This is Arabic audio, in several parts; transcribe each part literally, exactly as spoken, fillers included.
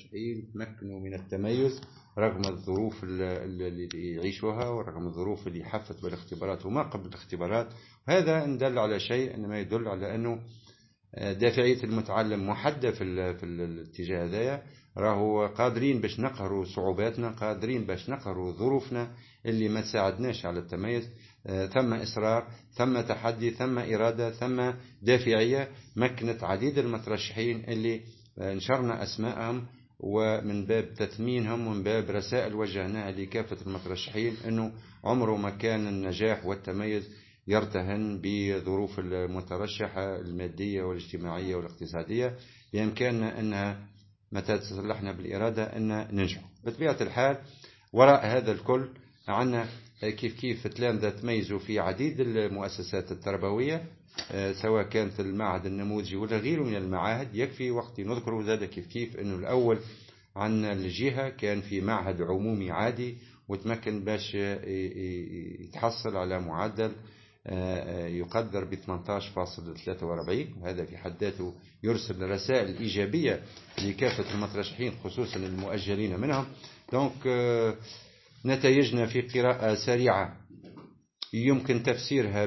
المترشحين تمكنوا من التميز رغم الظروف اللي يعيشوها ورغم الظروف اللي حفت بالاختبارات وما قبل الاختبارات. وهذا إن دل على شيء إنما يدل على أنه دافعية المتعلم محدة في, في الاتجاه هذا، راهو قادرين باش نقهروا صعوباتنا، قادرين باش نقهروا ظروفنا اللي ما تساعدناش على التميز. ثم إصرار، ثم تحدي، ثم إرادة، ثم دافعية مكنت عديد المترشحين اللي نشرنا أسماءهم، ومن باب تثمينهم ومن باب رسائل وجهناها لكافة المترشحين أنه عمره ما كان النجاح والتميز يرتهن بظروف المترشحة المادية والاجتماعية والاقتصادية. بإمكاننا أنها متى تصلحنا بالإرادة أن ننجح. بطبيعة الحال وراء هذا الكل عنا كيف كيف تلامذة تميزوا في عديد المؤسسات التربوية، سواء كانت المعهد النموذجي ولا غيره من المعاهد. يكفي وقت نذكره ذلك كيف كيف أنه الأول عن الجهة كان في معهد عمومي عادي وتمكن باش يتحصل على معدل يقدر ب ثمانية عشر فاصلة ثلاثة وأربعين، وهذا في حد ذاته يرسل رسائل إيجابية لكافة المترشحين خصوصا المؤجلين منهم. دونك نتائجنا في قراءة سريعة يمكن تفسيرها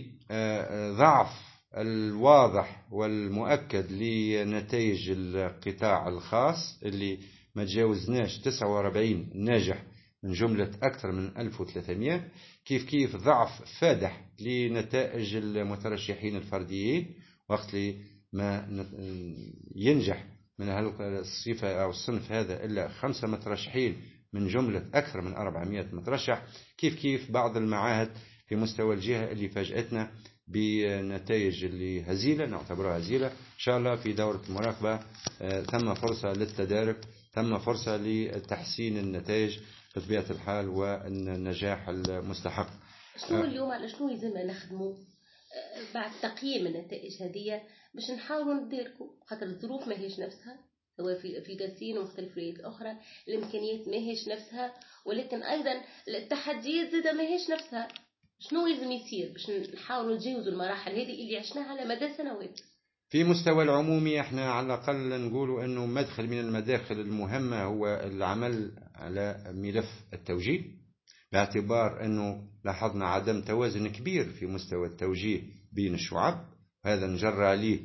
بضعف الواضح والمؤكد لنتائج القطاع الخاص اللي ما تجاوزناش تسعة وأربعين ناجح من جملة أكثر من ألف وثلاثمائة. كيف كيف ضعف فادح لنتائج المترشحين الفرديين، وقت ما ينجح من الصفة أو الصنف هذا إلا خمسة مترشحين من جملة أكثر من أربعمائة مترشح. كيف كيف بعض المعاهد في مستوى الجهة اللي فاجأتنا بنتائج اللي هزيلة، نعتبرها هزيلة. إن شاء الله في دورة المراقبة ثم فرصة للتدارك، ثم فرصة لتحسين النتائج بطبيعة الحال والنجاح المستحق. شنو اليوم على شنو يلزم نخدموا بعد تقييم النتائج هذه باش نحاولوا نديركم، خاطر الظروف ما هيش نفسها سواء في في القاسين ومختلف الولايات الأخرى، الإمكانيات ما هيش نفسها، ولكن أيضا التحديات زادة ما هيش نفسها. شنو يلزم يصير باش نحاولوا نتجاوزوا المراحل هذه اللي عشناها على مدى سنوات؟ في مستوى العمومي احنا على الأقل نقولوا أنه مدخل من المداخل المهمة هو العمل على ملف التوجيه، باعتبار أنه لاحظنا عدم توازن كبير في مستوى التوجيه بين الشعب. هذا نجر عليه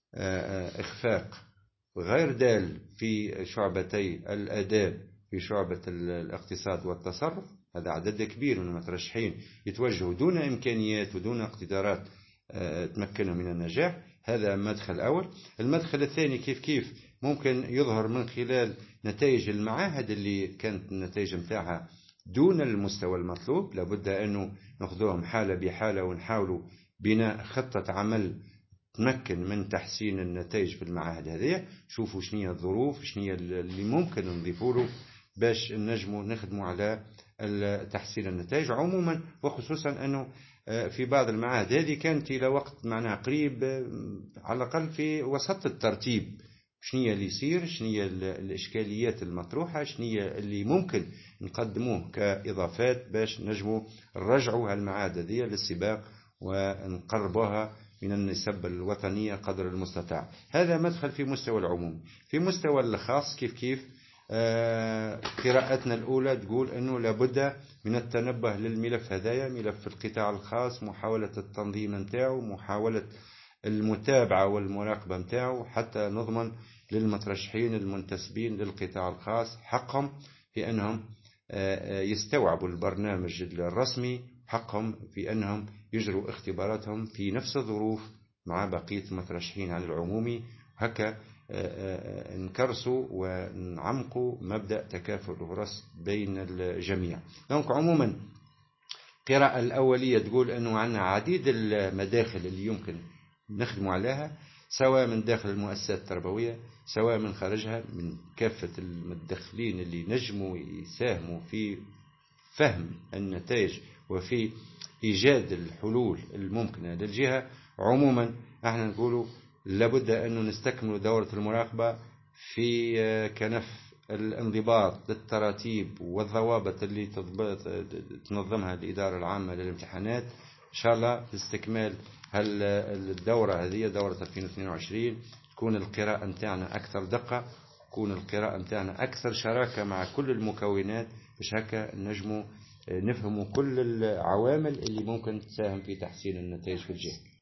إخفاق غير دال في شعبتي الآداب في شعبة الاقتصاد والتصرف. هذا عدد كبير من المترشحين يتوجهوا دون إمكانيات ودون اقتدارات تمكنهم من النجاح. هذا مدخل أول. المدخل الثاني كيف كيف ممكن يظهر من خلال نتائج المعاهد اللي كانت النتائج متاعها دون المستوى المطلوب. لابد أنه نأخذوهم حالة بحالة ونحاولوا بناء خطة عمل تمكن من تحسين النتائج في المعاهد هذه. شوفوا شنية الظروف، شنية اللي ممكن نضيفوا له باش نجموا نخدموا على تحسين النتائج عموما، وخصوصا أنه في بعض المعاهد هذه كانت إلى وقت معناها قريب على الأقل في وسط الترتيب. شنية اللي يصير، شنية الإشكاليات المطروحة، شنية اللي ممكن نقدموه كإضافات باش نجموا نرجعوا هالمعاهد هذه للسباق ونقربوها من النسب الوطنية قدر المستطاع. هذا مدخل في مستوى العموم. في مستوى الخاص كيف كيف آه قراءتنا الأولى تقول أنه لابد من التنبه للملف هذايا، ملف القطاع الخاص، محاولة التنظيم متاعه، محاولة المتابعة والمراقبة متاعه، حتى نضمن للمترشحين المنتسبين للقطاع الخاص حقهم في أنهم آه يستوعبوا البرنامج الرسمي، حقهم في أنهم يجروا اختباراتهم في نفس الظروف مع بقية المترشحين على العمومي. هكا نكرسوا ونعمقوا مبدأ تكافؤ الفرص بين الجميع. دونك عموما قراءة الأولية تقول أنه عندنا عديد المداخل اللي يمكن نخدم عليها، سواء من داخل المؤسسات التربوية سواء من خارجها، من كافة المتدخلين اللي نجموا يساهموا في فهم النتائج وفي إيجاد الحلول الممكنة للجهة. عموما احنا نقولوا لابد أن نستكمل دورة المراقبة في كنف الانضباط للتراتيب والضوابط اللي تنظمها الإدارة العامة للامتحانات. إن شاء الله في استكمال الدورة هذه دورة ألفين واثنين وعشرين تكون القراءة متاعنا أكثر دقة، تكون القراءة متاعنا أكثر شراكة مع كل المكونات، باش هكا نجموا نفهموا كل العوامل اللي ممكن تساهم في تحسين النتائج في الجهة.